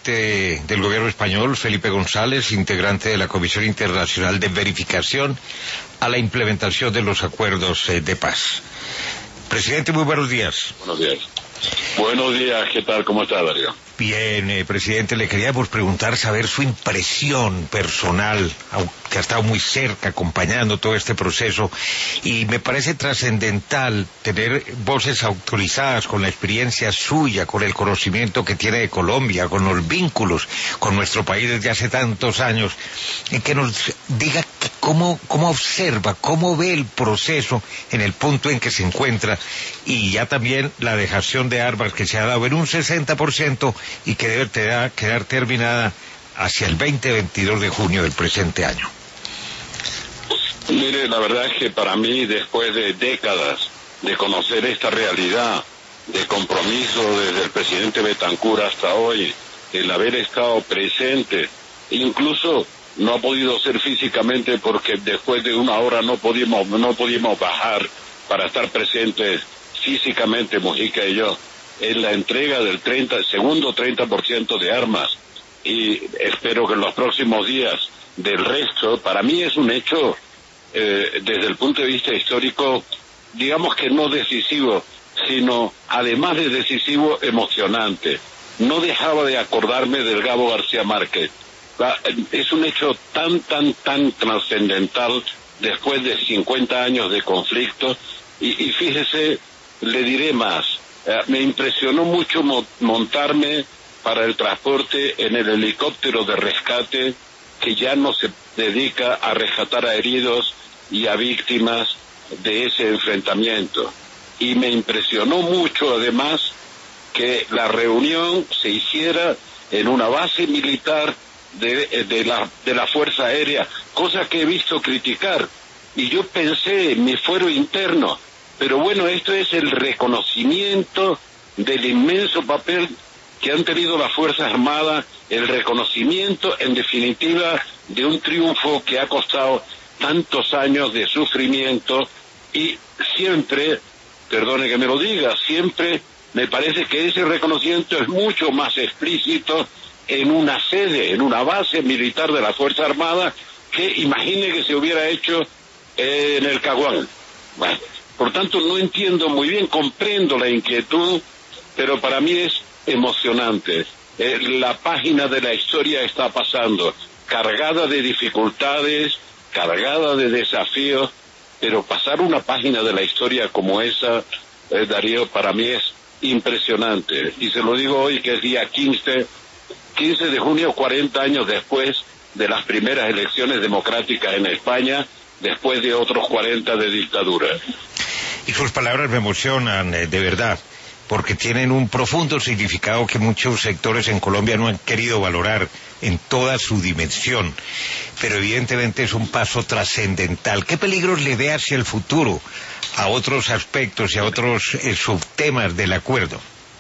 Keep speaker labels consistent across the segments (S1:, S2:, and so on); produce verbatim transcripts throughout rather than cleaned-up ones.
S1: presidente del gobierno español, Felipe González, integrante de la Comisión Internacional de Verificación a la implementación de los acuerdos eh, de paz. Presidente, muy buenos días.
S2: Buenos días. Buenos días, ¿qué tal? ¿Cómo está, Darío?
S1: Bien, eh, presidente, le queríamos preguntar, saber su impresión personal, que ha estado muy cerca acompañando todo este proceso, y me parece trascendental tener voces autorizadas con la experiencia suya, con el conocimiento que tiene de Colombia, con los vínculos con nuestro país desde hace tantos años, y que nos diga cómo, cómo observa, cómo ve el proceso en el punto en que se encuentra, y ya también la dejación de armas que se ha dado en un sesenta por ciento y que debe quedar, quedar terminada hacia el veinte veintidós de junio del presente año.
S2: Mire, la verdad es que para mí, después de décadas de conocer esta realidad, de compromiso desde el presidente Betancur hasta hoy, el haber estado presente, incluso no ha podido ser físicamente porque después de una hora no podíamos, no podíamos bajar para estar presentes físicamente, Mujica y yo, en la entrega del treinta, segundo treinta por ciento de armas, y espero que en los próximos días del resto. Para mí es un hecho, eh, desde el punto de vista histórico, digamos que no decisivo, sino además de decisivo, emocionante. No dejaba de acordarme del Gabo García Márquez. Es un hecho tan, tan, tan trascendental después de cincuenta años de conflicto, y, y fíjese, le diré más. Eh, me impresionó mucho mo montarme para el transporte en el helicóptero de rescate que ya no se dedica a rescatar a heridos y a víctimas de ese enfrentamiento. Y me impresionó mucho además que la reunión se hiciera en una base militar de, de, la, de la Fuerza Aérea, cosa que he visto criticar. Y yo pensé en mi fuero interno, pero bueno, esto es el reconocimiento del inmenso papel que han tenido las Fuerzas Armadas, el reconocimiento, en definitiva, de un triunfo que ha costado tantos años de sufrimiento, y siempre, perdone que me lo diga, siempre me parece que ese reconocimiento es mucho más explícito en una sede, en una base militar de la Fuerza Armada, que imagine que se hubiera hecho eh, en el Caguán. Bueno, por tanto, no entiendo muy bien, comprendo la inquietud, pero para mí es emocionante. Eh, la página de la historia está pasando, cargada de dificultades, cargada de desafíos, pero pasar una página de la historia como esa, eh, Darío, para mí es impresionante. Y se lo digo hoy, que es día quince de junio, cuarenta años después de las primeras elecciones democráticas en España, después de otros cuarenta de dictadura.
S1: Y sus palabras me emocionan, eh, de verdad, porque tienen un profundo significado que muchos sectores en Colombia no han querido valorar en toda su dimensión, pero evidentemente es un paso trascendental. ¿Qué peligros le ve hacia el futuro a otros aspectos y a otros eh, subtemas del acuerdo?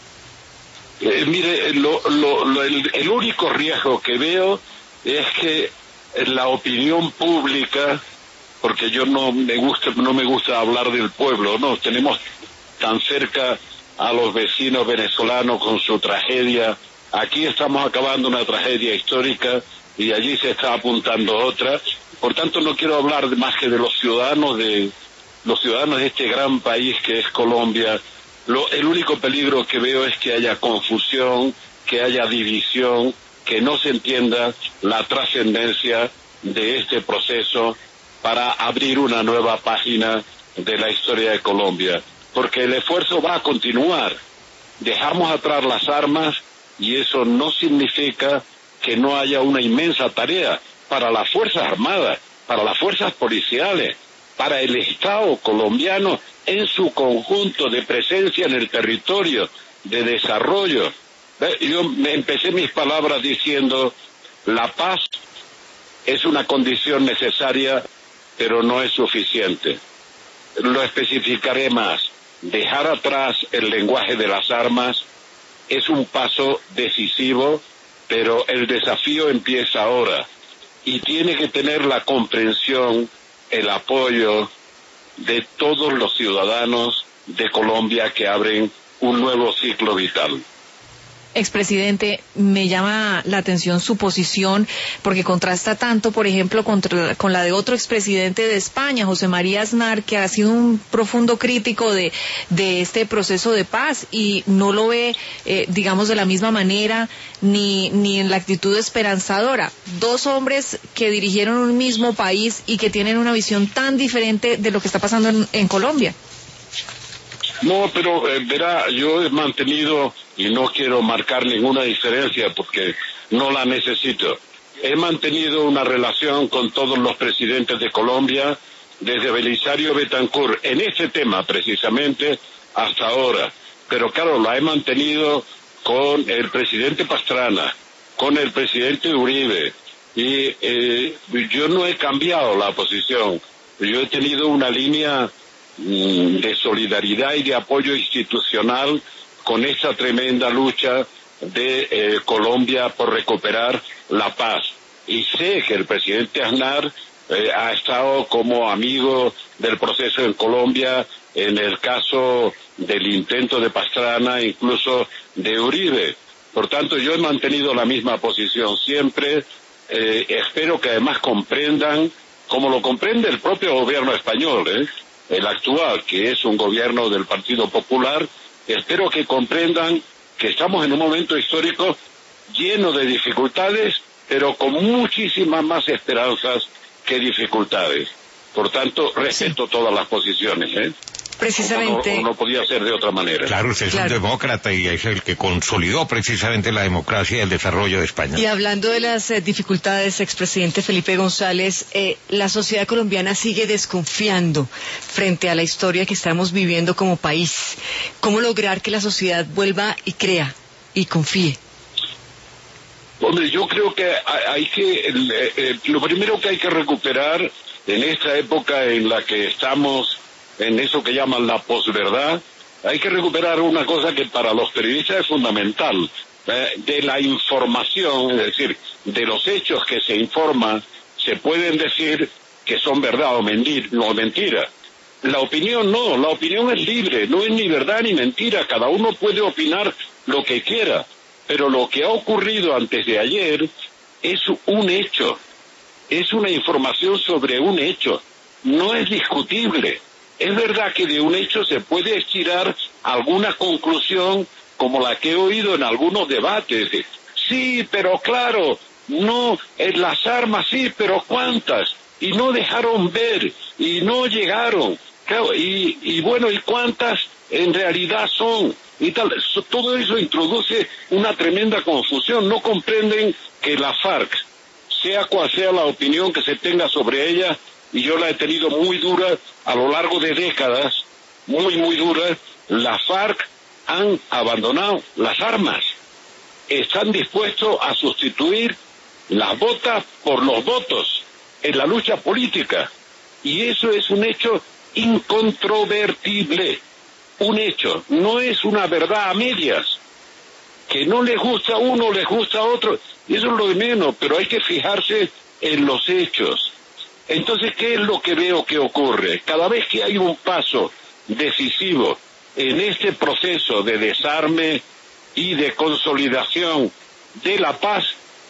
S2: Eh, mire, lo, lo, lo, el, el único riesgo que veo es que la opinión pública, porque yo no me gusta, no me gusta hablar del pueblo, no, tenemos tan cerca a los vecinos venezolanos con su tragedia. Aquí estamos acabando una tragedia histórica y allí se está apuntando otra. Por tanto, no quiero hablar de, más que de los ciudadanos de los ciudadanos de este gran país que es Colombia. Lo, el único peligro que veo es que haya confusión, que haya división, que no se entienda la trascendencia de este proceso para abrir una nueva página de la historia de Colombia. Porque el esfuerzo va a continuar. Dejamos atrás las armas y eso no significa que no haya una inmensa tarea para las Fuerzas Armadas, para las fuerzas policiales, para el Estado colombiano en su conjunto de presencia en el territorio, de desarrollo. Yo empecé mis palabras diciendo, la paz es una condición necesaria, pero no es suficiente. Lo especificaré más. Dejar atrás el lenguaje de las armas es un paso decisivo, pero el desafío empieza ahora y tiene que tener la comprensión, el apoyo de todos los ciudadanos de Colombia que abren un nuevo ciclo vital.
S3: Expresidente, me llama la atención su posición porque contrasta tanto, por ejemplo, contra, con la de otro expresidente de España, José María Aznar, que ha sido un profundo crítico de, de este proceso de paz y no lo ve, eh, digamos, de la misma manera ni, ni en la actitud esperanzadora. Dos hombres que dirigieron un mismo país y que tienen una visión tan diferente de lo que está pasando en, en Colombia.
S2: No, pero eh, verá, yo he mantenido, y no quiero marcar ninguna diferencia porque no la necesito, he mantenido una relación con todos los presidentes de Colombia, desde Belisario Betancur, en este tema precisamente, hasta ahora. Pero claro, la he mantenido con el presidente Pastrana, con el presidente Uribe, y eh, yo no he cambiado la posición. Yo he tenido una línea de solidaridad y de apoyo institucional con esa tremenda lucha de eh, Colombia por recuperar la paz. Y sé que el presidente Aznar eh, ha estado como amigo del proceso en Colombia en el caso del intento de Pastrana, incluso de Uribe. Por tanto, yo he mantenido la misma posición siempre. Eh, espero que además comprendan, como lo comprende el propio gobierno español, ¿eh? el actual, que es un gobierno del Partido Popular, espero que comprendan que estamos en un momento histórico lleno de dificultades, pero con muchísimas más esperanzas que dificultades. Por tanto, respeto sí. todas las posiciones, ¿eh?
S3: Precisamente.
S2: No, no, no podía ser de otra manera.
S1: Claro, usted es claro. un demócrata y es el que consolidó precisamente la democracia y el desarrollo de España.
S3: Y hablando de las eh, dificultades, expresidente Felipe González, eh, la sociedad colombiana sigue desconfiando frente a la historia que estamos viviendo como país. ¿Cómo lograr que la sociedad vuelva y crea y confíe?
S2: Hombre, yo creo que hay que, eh, eh, lo primero que hay que recuperar en esta época en la que estamos, en eso que llaman la posverdad, hay que recuperar una cosa que para los periodistas es fundamental, eh, de la información, es decir, de los hechos que se informan, se pueden decir que son verdad o, mentir, o mentira. La opinión no, la opinión es libre, no es ni verdad ni mentira, cada uno puede opinar lo que quiera, pero lo que ha ocurrido antes de ayer es un hecho, es una información sobre un hecho, no es discutible. Es verdad que de un hecho se puede estirar alguna conclusión como la que he oído en algunos debates. Sí, pero claro, no, en las armas sí, pero ¿cuántas? Y no dejaron ver, y no llegaron. Claro, y, y bueno, ¿y cuántas en realidad son? Y tal, todo eso introduce una tremenda confusión. No comprenden que la FARC, sea cual sea la opinión que se tenga sobre ella, y yo la he tenido muy dura a lo largo de décadas, muy, muy dura, la FARC han abandonado las armas. Están dispuestos a sustituir las botas por los votos en la lucha política. Y eso es un hecho incontrovertible. Un hecho, no es una verdad a medias. Que no les gusta a uno, les gusta a otro. Y eso es lo de menos, pero hay que fijarse en los hechos. Entonces, ¿qué es lo que veo que ocurre? Cada vez que hay un paso decisivo en este proceso de desarme y de consolidación de la paz,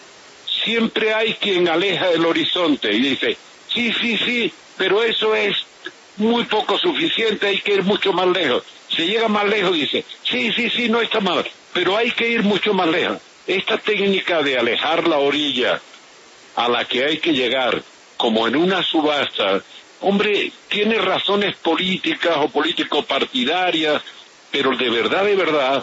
S2: siempre hay quien aleja el horizonte y dice, sí, sí, sí, pero eso es muy poco suficiente, hay que ir mucho más lejos. Se llega más lejos y dice, sí, sí, sí, no está mal, pero hay que ir mucho más lejos. Esta técnica de alejar la orilla a la que hay que llegar, como en una subasta, hombre, tiene razones políticas o político-partidarias, pero de verdad, de verdad,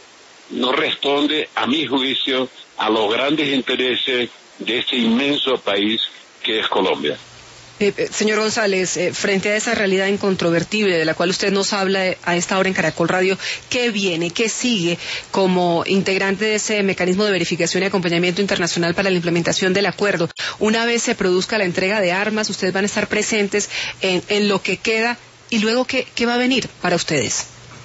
S2: no responde, a mi juicio, a los grandes intereses de este inmenso país que es Colombia.
S3: Eh, señor González, eh, frente a esa realidad incontrovertible de la cual usted nos habla a esta hora en Caracol Radio, ¿qué viene, qué sigue como integrante de ese mecanismo de verificación y acompañamiento internacional para la implementación del acuerdo? Una vez se produzca la entrega de armas, ustedes van a estar presentes en, en lo que queda, y luego, ¿qué, qué va a venir para ustedes?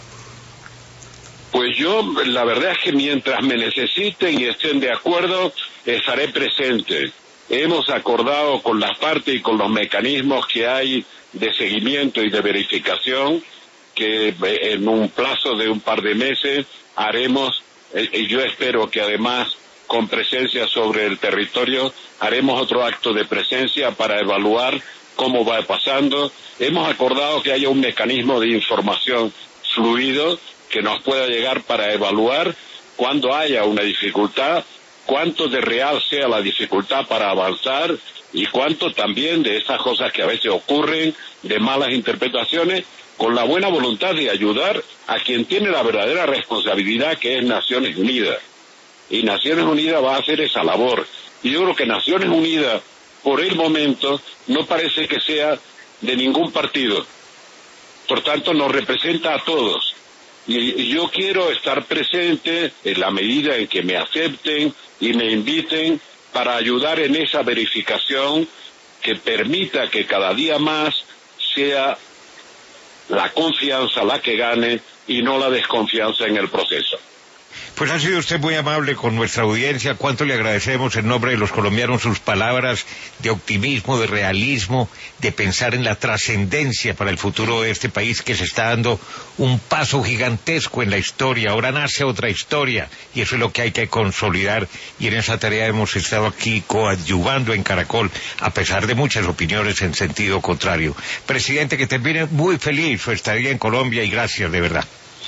S2: Pues yo, la verdad es que mientras me necesiten y estén de acuerdo, estaré presente. Hemos acordado con las partes y con los mecanismos que hay de seguimiento y de verificación que en un plazo de un par de meses haremos eh, y yo espero que además con presencia sobre el territorio haremos otro acto de presencia para evaluar cómo va pasando. Hemos acordado que haya un mecanismo de información fluido que nos pueda llegar para evaluar cuando haya una dificultad, cuánto de real sea la dificultad para avanzar y cuánto también de esas cosas que a veces ocurren, de malas interpretaciones, con la buena voluntad de ayudar a quien tiene la verdadera responsabilidad, que es Naciones Unidas. Y Naciones Unidas va a hacer esa labor. Y yo creo que Naciones Unidas, por el momento, no parece que sea de ningún partido. Por tanto, nos representa a todos. Y yo quiero estar presente en la medida en que me acepten y me inviten para ayudar en esa verificación que permita que cada día más sea la confianza la que gane y no la desconfianza en el proceso.
S1: Pues ha sido usted muy amable con nuestra audiencia. Cuánto le agradecemos en nombre de los colombianos sus palabras de optimismo, de realismo, de pensar en la trascendencia para el futuro de este país, que se está dando un paso gigantesco en la historia. Ahora nace otra historia y eso es lo que hay que consolidar, y en esa tarea hemos estado aquí coadyuvando en Caracol, a pesar de muchas opiniones en sentido contrario. Presidente, que termine muy feliz su estadía en Colombia y gracias de verdad.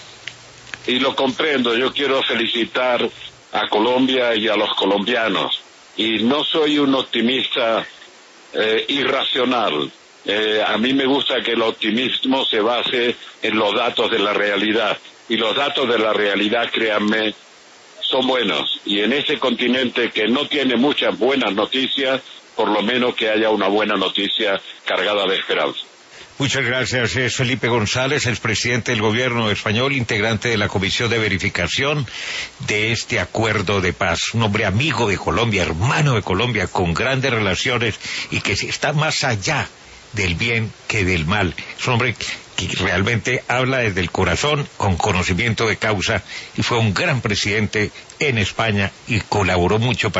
S2: Y lo comprendo, yo quiero felicitar a Colombia y a los colombianos. Y no soy un optimista eh, irracional. Eh, a mí me gusta que el optimismo se base en los datos de la realidad. Y los datos de la realidad, créanme, son buenos. Y en este continente que no tiene muchas buenas noticias, por lo menos que haya una buena noticia cargada de esperanza.
S1: Muchas gracias. Es Felipe González, el presidente del gobierno español, integrante de la comisión de verificación de este acuerdo de paz. Un hombre amigo de Colombia, hermano de Colombia, con grandes relaciones y que está más allá del bien que del mal. Es un hombre que realmente habla desde el corazón, con conocimiento de causa, y fue un gran presidente en España y colaboró mucho para